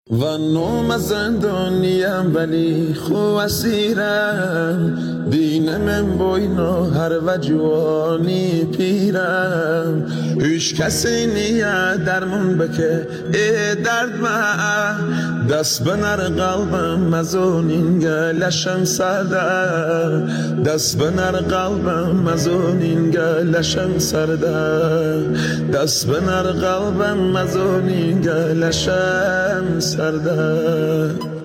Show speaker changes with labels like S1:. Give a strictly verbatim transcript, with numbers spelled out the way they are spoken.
S1: و نوم زندانیم ولی خو اسیرم، دینم بوینو هر و جوانی پیرم. هیچ کسی نیه درمون بکه ای درد ما، دست بنر قلبم مزون اینگه لشم سرده، دست بنر قلبم مزون اینگه لشم سرده، دست بنر قلبم مزون اینگه لشم سرده.